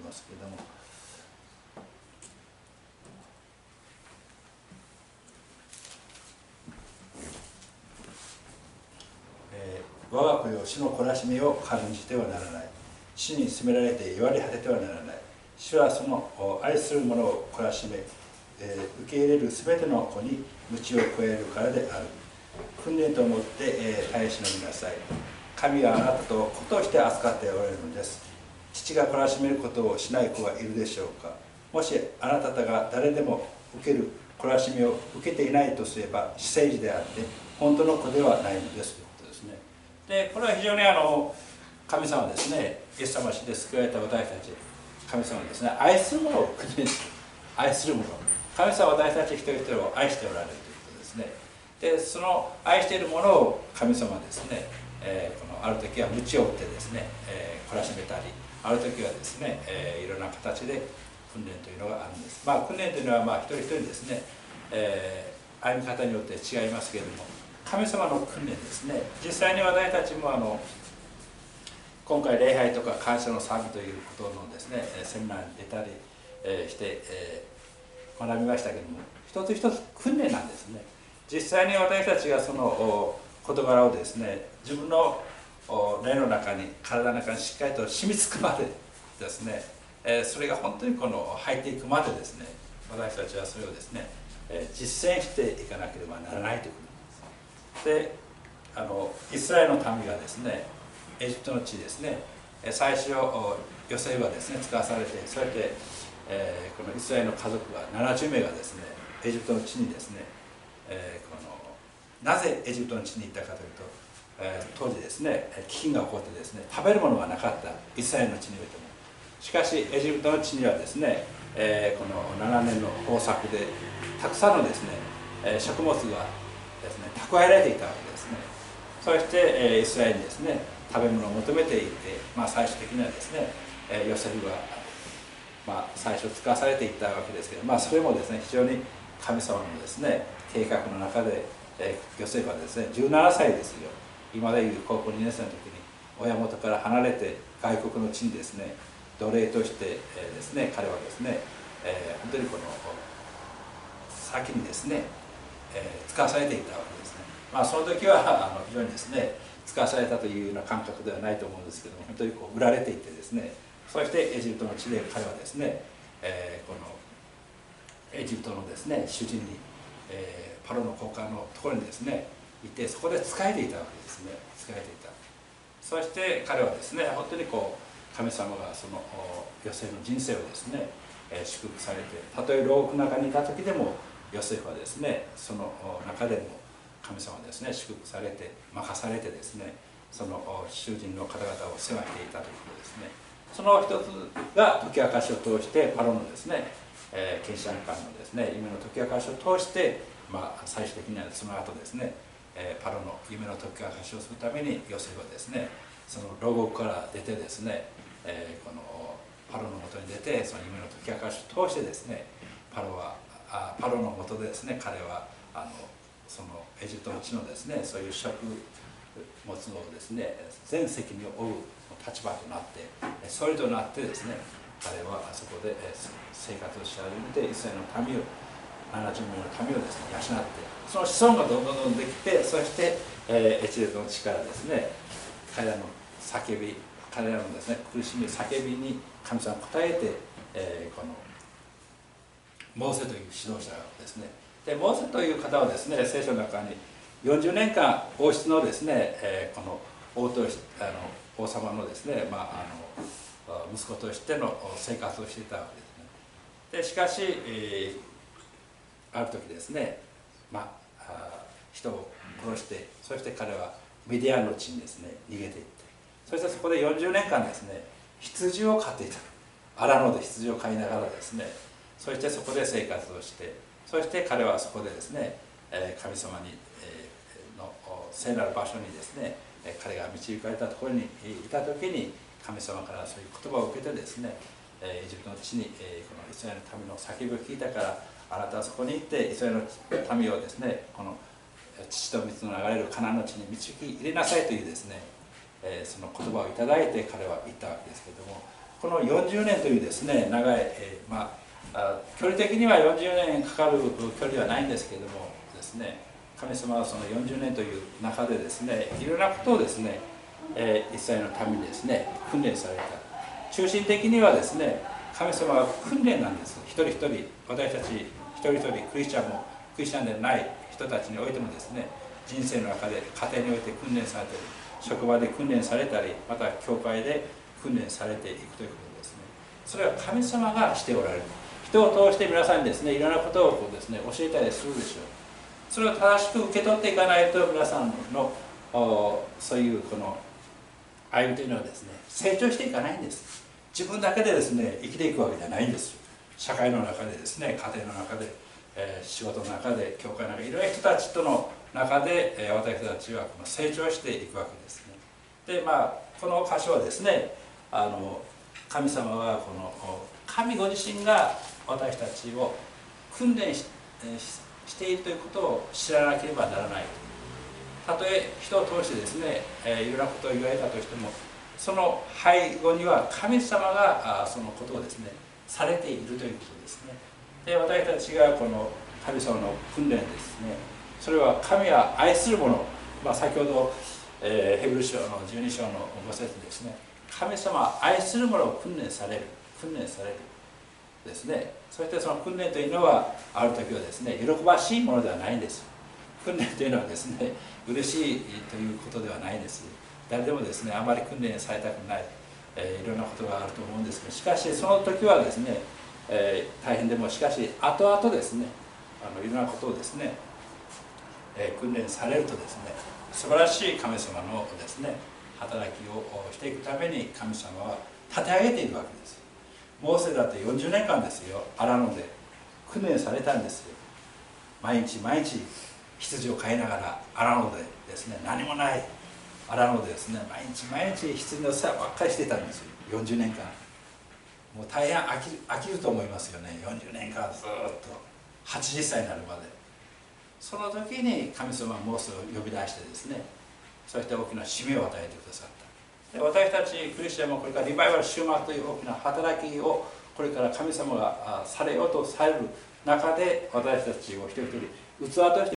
ますけれども、我が子よ主の懲らしめを軽んじてはならない。主に責められて言われ果ててはならない。主はその愛する者を懲らしめ、受け入れるすべての子に鞭を加えるからである。訓練と思って、耐え忍びなさい。神はあなたと子として扱っておられるのです。父が懲らしめることをしない子はいるでしょうか。もしあなた方が誰でも受ける懲らしめを受けていないとすれば私生児であって本当の子ではないのですということですね。でこれは非常に神様ですね、イエス様で救われた私たち、神様ですね、愛する者を愛する者、神様は私たち一人一人を愛しておられるということですね。でその愛している者を神様はですね、このある時は鞭を打ってですね、懲らしめたり、ある時はですね、いろんな形で訓練というのがあるんです。訓練というのは一人一人ですね、歩み方によって違いますけれども、神様の訓練ですね。実際に私たちも今回礼拝とか感謝の賛美ということのですねセミナーに出たりして、学びましたけれども、一つ一つ訓練なんですね。実際に私たちがその事柄をですね、自分の霊の中に、体の中にしっかりと染みつくまでですね、それが本当に入っていくまでですね、私たちはそれをですね、実践していかなければならないということです。でイスラエルの民がですね、エジプトの地ですね、最初ヨセフはですね使わされて、そうやって、このイスラエルの家族が70名がですねエジプトの地にですね、なぜエジプトの地に行ったかというと、当時ですね飢饉が起こってですね食べるものがなかったイスラエルの地においても、しかしエジプトの地にはですね、この7年の豊作でたくさんのですね、食物がですね蓄えられていたわけですね。そして、イスラエルにですね食べ物を求めていって、最終的にはですね、ヨセフは、最初使わされていったわけですけど、それもですね非常に神様のですね計画の中で、ヨセフはですね17歳ですよ。今でいう高校2年生の時に親元から離れて外国の地にですね奴隷として、ですね彼はですね、本当に先にですね、使わされていたわけですね。その時は非常にですね使わされたというような感覚ではないと思うんですけども、本当に売られていてですね、そしてエジプトの地で彼はですね、このエジプトのですね主人に、パロの高官のところにですねいて、そこで仕えていたわけですね。仕えていた。そして彼はですね本当に神様がそのヨセフの人生をですね、祝福されて、たとえ牢獄の中にいた時でもヨセフはですねその中でも神様ですね祝福されて任されてですね、その囚人の方々を世話していたということですね。その一つが解き明かしを通してパロのですね、ケンシャン官のですね夢の解き明かしを通して、最終的にはその後ですね、パロの夢の解き明かしをするためにヨセフはですねその牢獄から出てですね、このパロのもとに出て、その夢の解き明かしを通してですね、パロのもとでですね彼はそのエジプトの地のですねそういう食物をですね全責任を負う立場となって、総理となってですね彼はそこで生活をし始めて、イスラエルの民を70名の民をですね養って、その子孫がどんどんできて、そしてエジプトの地からですね彼らの叫び、彼らのですね苦しみ叫びに神様が応えて、このモーセという指導者がですね、でモーセという方はですね聖書の中に40年間王室のですね、この王様のですね、息子としての生活をしていたわけですね。でしかし、ある時ですね、人を殺して、そして彼はミディアンの地にですね逃げていって、そしてそこで40年間ですね羊を飼っていた。荒野で羊を飼いながらですね、そしてそこで生活をして、そして彼はそこでですね神様にの聖なる場所にですね彼が導かれたところにいた時に、神様からそういう言葉を受けてですね、エジプトの地にこのイスラエルの民の叫びを聞いたから、あなたはそこに行ってイスラエルの民をですねこの父と水の流れるカナンの地に導き入れなさいというですね、その言葉をいただいて彼は言ったわけですけれども、 この40年というですね長い、距離的には40年かかる距離ではないんですけれどもですね、神様はその40年という中でですねいろんなことをですね、イスラエルのためにですね訓練された。中心的にはですね神様は訓練なんです。一人一人、私たち一人一人、クリスチャンもクリスチャンでない人たちにおいてもですね、人生の中で家庭において訓練されたり、職場で訓練されたり、また教会で訓練されていくということですね。それは神様がしておられる。人を通して皆さんにですねいろんなことをこうですね教えたりするでしょう。それを正しく受け取っていかないと皆さんのそういうこの歩みというのはですね成長していかないんです。自分だけでですね生きていくわけじゃないんです。社会の中でですね、家庭の中で、仕事の中で、教会の中でいろいろな人たちとの中で、私たちはこの成長していくわけですね。でこの箇所はですね神様はこの神ご自身が私たちを訓練しているということを知らなければならない。たとえ人を通してですね、いろんなことを言われたとしても、その背後には神様がそのことをですねされているということですね。で、私たちがこの神様の訓練ですね、それは神は愛する者、先ほど、ヘブル書の12章の5節ですね、神様は愛する者を訓練されるですね。そしてその訓練というのはある時はですね喜ばしいものではないんです。訓練というのはですね嬉しいということではないんです。誰でもですねあまり訓練されたくない、いろんなことがあると思うんですけど、しかしその時はですね、大変でもしかし後々ですねいろんなことをですね、訓練されるとですね素晴らしい神様のですね働きをしていくために神様は立て上げているわけです。モーセだって40年間ですよ、荒野で訓練されたんですよ。毎日毎日羊を飼いながら荒野でですね、何もない荒野でですね毎日毎日羊の世話ばっかりしてたんですよ、40年間。もう大変飽きると思いますよね、40年間ずっと80歳になるまで。その時に神様はモーセを呼び出してですね、そして大きな使命を与えてくださった。で、私たちクリスチャンもこれからリバイバル終末という大きな働きをこれから神様がされようとされる中で、私たちを一人一人器として